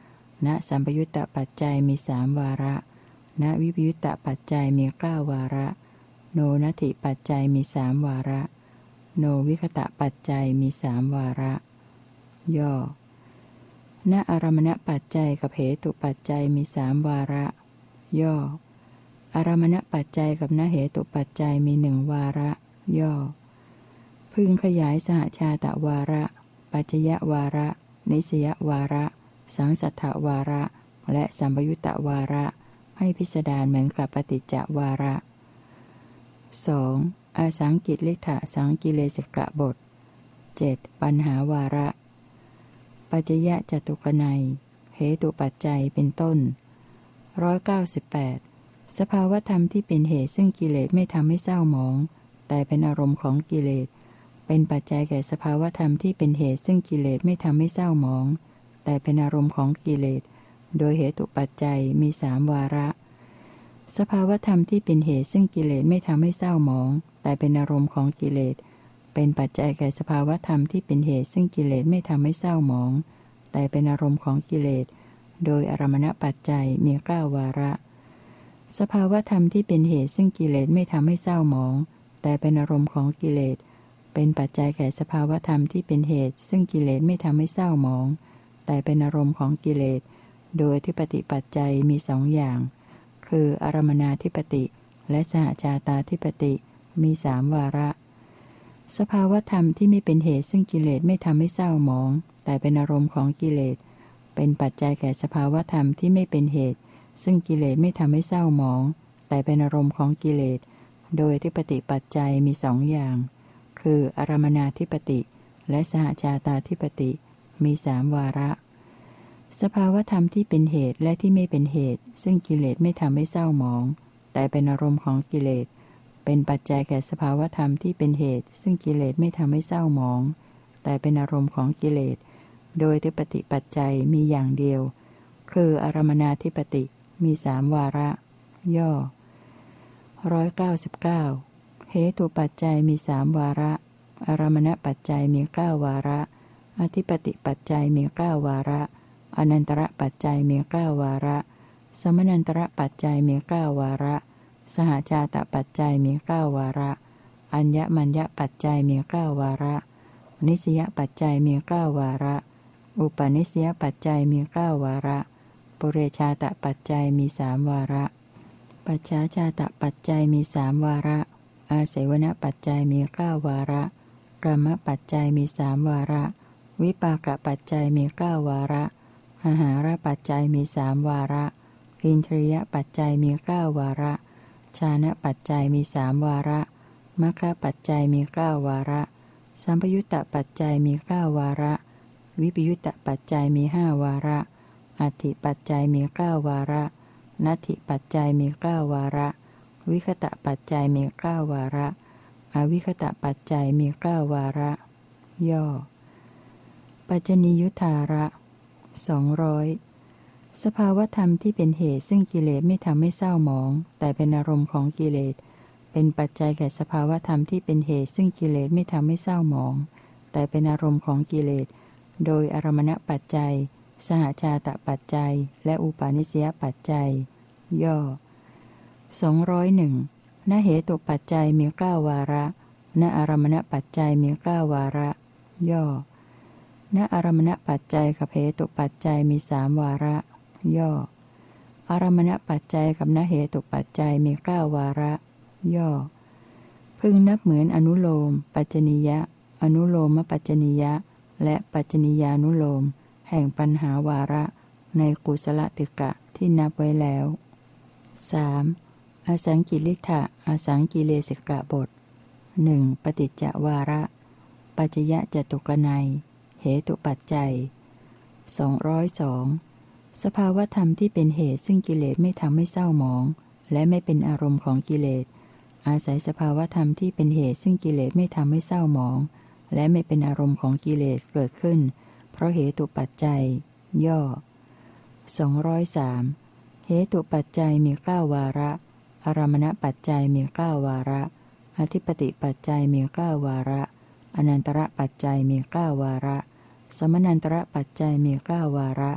ณสัมปยุตตปัจจัยมีสามวาระณวิปยุตตปัจจัยมีเก้าวาระโนนัตถิปัจจัยมีสามวาระโนวิคตะปัจจัยมีสามวาระย่อณอารมณปัจจัยกับเหตุปัจจัยมีสามวาระย่ออารมณปัจจัยกับณเหตุปัจจัยมีหนึ่งวาระย่อพึงขยายสหชาตวาระปัจจยวาระนิสยวาระสังสัทธวาระและสัมปยุตตวาระให้พิสดารเหมือนกับปฏิจจวาระ สอง. อสังกิริฐะสังกิเลสกะบท เจ็ด. ปัญหาวาระปัจจยจตุกนัยเหตุปัจจัยเป็นต้นหนึ่งร้อยเก้าสิบแปดสภาวธรรมที่เป็นเหตุซึ่งกิเลสไม่ทำให้เศร้าหมองแต่เป็นอารมณ์ของกิเลสเป็นปัจจัยแก่สภาวธรรมที่เป็นเหตุซึ่งกิเลสไม่ทำให้เศร้าหมองแต่เป็นอารมณ์ของกิเลสโดยเหตุปัจจัยมีสามวาระสภาวธรรมที่เป็นเหตุซึ่งกิเลสไม่ทำให้เศร้าหมองแต่เป็นอารมณ์ของกิเลสเป็นปัจจัยแก่สภาวธรรมที่เป็นเหตุซึ่งกิเลสไม่ทำให้เศร้าหมองแต่เป็นอารมณ์ของกิเลสโดยอารมณปัจจัยมีเก้าวาระสภาวธรรมที่เป็นเหตุซึ่งกิเลสไม่ทำให้เศร้าหมองแต่เป็นอารมณ์ของกิเลสเป็นปัจจัยแก่สภาวธรรมที่เป็นเหตุซึ่งกิเลสไม่ทำให้เศร้าหมองแต่เป็นอารมณ์ของกิเลสโดยที่ปฏิปัจจัยมีสองอย่างคืออารมณาธิปติและสหชาตาธิปติมีสามวาระสภาวธรรมที่ไม่เป็นเหตุซึ่งกิเลสไม่ทำให้เศร้าหมองแต่เป็นอารมณ์ของกิเลสเป็นปัจจัยแก่สภาวธรรมที่ไม่เป็นเหตุซึ่งกิเลสไม่ทำให้เศร้าหมองแต่เป็นอารมณ์ของกิเลสโดยที่ปฏิปัจจัยมีสองอย่างคืออารมณาธิปติและสหชาตาธิปติมีสามวาระสภาวธรรมที่เป็นเหตุและที่ไม่เป็นเหตุซึ่งกิเลสไม่ทำให้เศร้าหมองแต่เป็นอารมณ์ของกิเลสเป็นปัจจัยแก่สภาวธรรมที่เป็นเหตุซึ่งกิเลสไม่ทำให้เศร้าหมองแต่เป็นอารมณ์ของกิเลสโดยที่ปฏิปัจจัยมีอย่างเดียวคืออารมณาธิปติมีสามวาระย่อร้อยเก้าสิบเก้าเหตุปัจจัยมีสามวาระอารมณปัจจัยมีเก้าวาระอธิปติปัจจัยมีเก้าวาระอนันตระปัจจัยมีเก้าวาระสมนันตระปัจจัยมีเก้าวาระสหชาตปัจจัยมีเก้าวาระอัญญมัญญปัจจัยมีเก้าวาระนิสยปัจจัยมีเก้าวาระอุปนิสยปัจจัยมีเก้าวาระปุเรชาตปัจจัยมีสามวาระปัจฉาชาตปัจจัยมีสามวาระอาศัยวณปัจจัยมีเก้าวาระกรรมปัจจัยมีสามวาระวิปากปัจจัยมีเก้าวาระหหารปัจจัยมีสามวาระอินทรียปัจจัยมีเก้าวาระฌานปัจจัยมีสามวาระมรรคปัจจัยมีเก้าวาระสัมปยุตตปัจจัยมีเก้าวาระวิปยุตตปัจจัยมีห้าวาระอธิปัจจัยมีเก้าวาระนัตถิปัจจัยมีเก้าวาระวิคตะปัจจัยมีเก้าวาระอวิคตะปัจจัยมีเก้าวาระย่อปัจจนิยุทธาระสองร้อยสภาวธรรมที่เป็นเหตุซึ่งกิเลสไม่ทำให้เศร้าหมองแต่เป็นอารมณ์ของกิเลสเป็นปัจจัยแก่สภาวธรรมที่เป็นเหตุซึ่งกิเลสไม่ทำให้เศร้าหมองแต่เป็นอารมณ์ของกิเลสโดยอารมณปัจจัยสหชาตปัจจัยและอุปาณิสยปัจจัยย่อสองร้อยหนึ่งณเหตุปัจจัยมีเก้าวาระณอารมณปัจจัยมีเก้าวาระย่อณอารมณปัจจัยกับเหตุปัจจัยมีสามวาระย่ออารมณปัจจัยกับณเหตุปัจจัยมีเก้าวาระย่อพึงนับเหมือนอนุโลมปัจจนิยะอนุโลมปัจจนิยะและปัจจนิยานุโลมแห่งปัญหาวาระในกุศลติกะที่นับไว้แล้ว สาม. อสังกิริฐะอสังกิเลสิกะบท หนึ่ง. ปฏิจจวาระปัจจยจตุกนัยเหตุปัจจัยสองร้อยสองสภาวธรรมที่เป็นเหตุซึ่งกิเลสไม่ทำให้เศร้าหมองและไม่เป็นอารมณ์ของกิเลสอาศัยสภาวธรรมที่เป็นเหตุซึ่งกิเลสไม่ทำให้เศร้าหมองและไม่เป็นอารมณ์ของกิเลสเกิดขึ้นเพราะเหตุปัจจัยย่อสองร้อยสามเหตุปัจจัยมีเก้าวาระอารมณปัจจัยมีเก้าวาระอธิปติปัจจัยมีเก้าวาระอนันตระปัจจัยมีเก้าวาระสมนันตระปัจจัยมีเก้าวาระ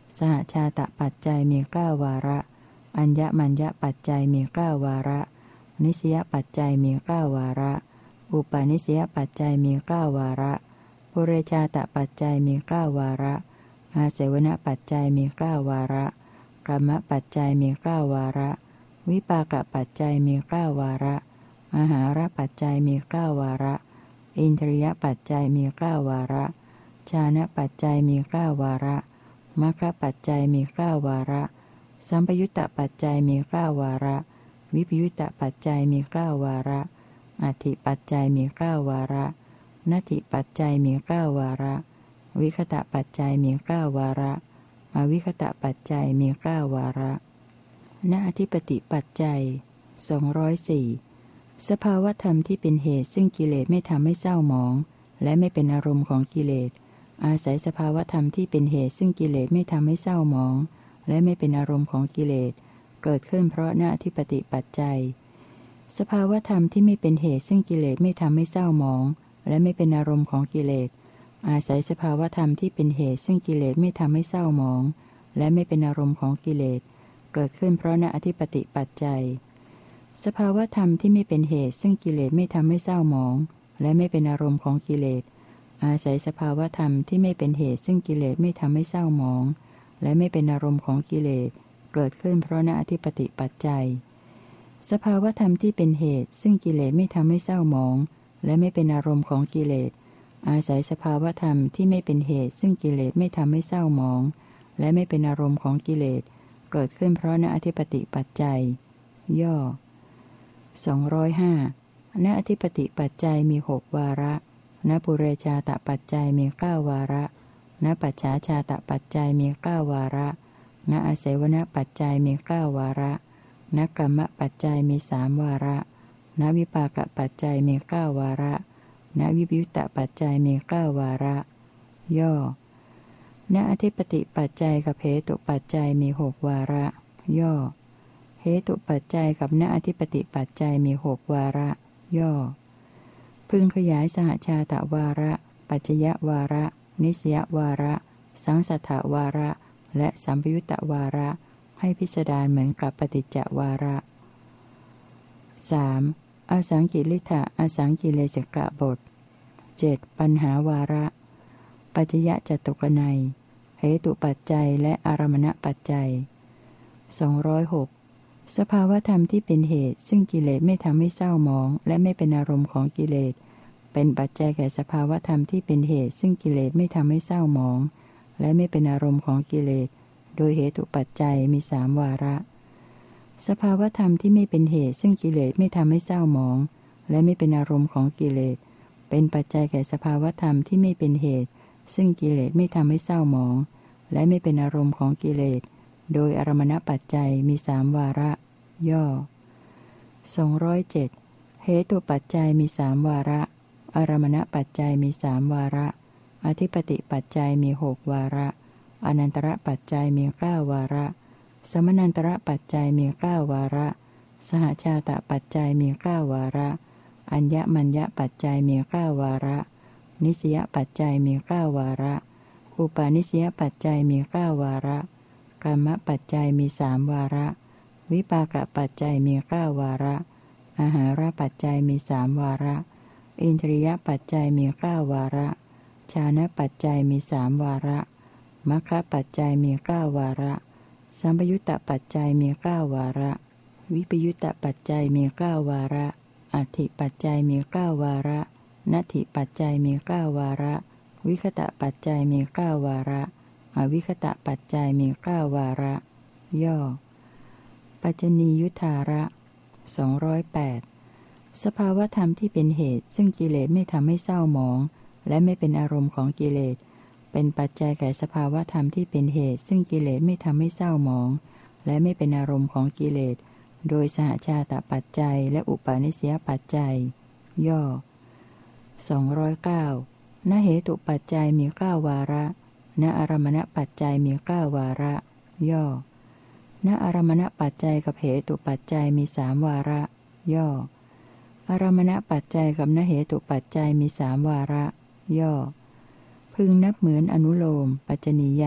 สหชาตปัจจัยมีเก้าวาระอัญญมัญญปัจจัยมีเก้าวาระนิสยปัจจัยมีเก้าวาระอุปาณิสยปัจจัยมีเก้าวาระปุเรชาตปัจจัยมีเก้าวาระอาเสวนปัจจัยมีเก้าวาระกรรมปัจจัยมีเก้าวาระวิปากปัจจัยมีเก้าวาระอาหารปัจจัยมีเก้าวาระอินทรียปัจจัยมีเก้าวาระฌานปัจจัยมีเก้าวาระมรรคปัจจัยมีเก้าวาระสัมปยุตตปัจจัยมีเก้าวาระวิปยุตตปัจจัยมีเก้าวาระอธิปัจจัยมีเก้าวาระนัตถิปัจจัยมีเก้าวาระวิคตะปัจจัยมีเก้าวาระอวิคตะปัจจัยมีเก้าวาระณอธิปติปัจจัยสองร้อยสี่สภาวธรรมที่เป็นเหตุซึ่งกิเลสไม่ทำให้เศร้าหมองและไม่เป็นอารมณ์ของกิเลสอาศัยสภาวธรรมที่เป็นเหตุซึ่งกิเลสไม่ทำให้เศร้าหมองและไม่เป็นอารมณ์ของกิเลสเกิดขึ้นเพราะณอธิปติปัจจัยสภาวธรรมที่ไม่เป็นเหตุซึ่งกิเลสไม่ทำให้เศร้าหมองและไม่เป็นอารมณ์ของกิเลสอาศัยสภาวธรรมที่เป็นเหตุซึ่งกิเลสไม่ทำให้เศร้าหมองและไม่เป็นอารมณ์ของกิเลสเกิดขึ้นเพราะณอธิปติปัจจัยสภาวธรรมที่ไม่เป็นเหตุซึ่งกิเลสไม่ทำให้เศร้าหมองและไม่เป็นอารมณ์ของกิเลสอาศัยสภาวธรรมที่ไม่เป็นเหตุซึ่งกิเลสไม่ทำให้เศร้าหมองและไม่เป็นอารมณ์ของกิเลสเกิดขึ้นเพราะณอธิปติปัจจัยสภาวธรรมที่เป็นเหตุซึ่งกิเลสไม่ทำให้เศร้าหมองและไม่เป็นอารมณ์ของกิเลสอาศัยสภาวธรรมที่ไม่เป็นเหตุซึ่งกิเลสไม่ทำให้เศร้าหมองและไม่เป็นอารมณ์ของกิเลสเกิดขึ้นเพราะณอธิปติปัจจัยย่อสองร้อยห้าณอธิปติปัจจัยมีหกวาระณปุเรชาตปัจจัยมีเก้าวาระณปัจฉาชาตปัจจัยมีเก้าวาระณอาศัยวณปัจจัยมีเก้าวาระณกรรมปัจจัยมีสามวาระณวิปากปัจจัยมีเก้าวาระณวิปยุตตปัจจัยมีเก้าวาระย่อณอธิปติปัจจัยกับเหตุปัจจัยมีหกวาระย่อเหตุปัจจัยกับณอธิปติปัจจัยมีหกวาระย่อพึงขยายสหชาตวาระปัจจยวาระนิสยวาระสังสัทธวาระและสัมปยุตตวาระให้พิสดารเหมือนกับปฏิจจวาระ สาม. อสังกิริธะอสังกิเลสกะบท เจ็ด. ปัญหาวาระปัจจยจตุกนัยเหตุปัจจัยและอารมณปัจจัยสองร้อยหกสภาวธรรมที่เป็นเหตุซึ่งกิเลสไม่ทำให้เศร้าหมองและไม่เป็นอารมณ์ของกิเลสเป็นปัจจัยแก่สภาวธรรมที่เป็นเหตุซึ่งกิเลสไม่ทำให้เศร้าหมองและไม่เป็นอารมณ์ของกิเลสโดยเหตุปัจจัยมีสามวาระสภาวธรรมที่ไม่เป็นเหตุซึ่งกิเลสไม่ทำให้เศร้าหมองและไม่เป็นอารมณ์ของกิเลสเป็นปัจจัยแก่สภาวธรรมที่ไม่เป็นเหตุซึ่งกิเลสไม่ทำให้เศร้าหมองและไม่เป็นอารมณ์ของกิเลสโดยอารมณปัจจัยมีสามวาระย่อสองร้อยเจ็ดเหตุปัจจัยมีสามวาระอารมณปัจจัยมีสามวาระอธิปติปัจจัยมีหกวาระอนันตระปัจจัยมีเก้าวาระสมนันตระปัจจัยมีเก้าวาระสหชาตปัจจัยมีเก้าวาระอัญญมัญญปัจจัยมีเก้าวาระนิสยปัจจัยมีเก้าวาระอุปาณิสยปัจจัยมีเก้าวาระกรรมปัจจัยมีสามวาระวิปากปัจจัยมีเก้าวาระอาหารปัจจัยมีสามวาระอินทรียปัจจัยมีเก้าวาระฌานปัจจัยมีสามวาระมรรคปัจจัยมีเก้าวาระสัมปยุตตปัจจัยมีเก้าวาระวิปยุตตปัจจัยมีเก้าวาระอธิปัจจัยมีเก้าวาระนัตถิปัจจัยมีเก้าวาระวิคตะปัจจัยมีเก้าวาระอวิคตะปัจจัยมีเก้าวาระย่อปัจจนียุทธาระสองร้อยแปดสภาวธรรมที่เป็นเหตุซึ่งกิเลสไม่ทำให้เศร้าหมองและไม่เป็นอารมณ์ของกิเลสเป็นปัจจัยแก่สภาวธรรมที่เป็นเหตุซึ่งกิเลสไม่ทำให้เศร้าหมองและไม่เป็นอารมณ์ของกิเลสโดยสหชาตปัจจัยและอุปาณิสยปัจจัยย่อสองร้อยเก้าณเหตุปัจจัยมีเก้าวาระณอารมณปัจจัยมีเก้าวาระย่อณอารมณปัจจัยกับเหตุปัจจัยมีสามวาระย่ออารมณปัจจัยกับณเหตุปัจจัยมีสามวาระย่อพึงนับเหมือนอนุโลมปัจจนียะ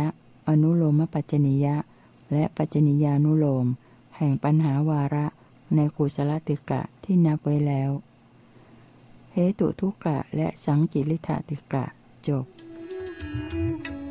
อนุโลมปัจจนิยะและปัจจนิยานุโลมแห่งปัญหาวาระในกุศลติกะที่นับไว้แล้วเหตุทุกกะและสังกิริธาติกะจบ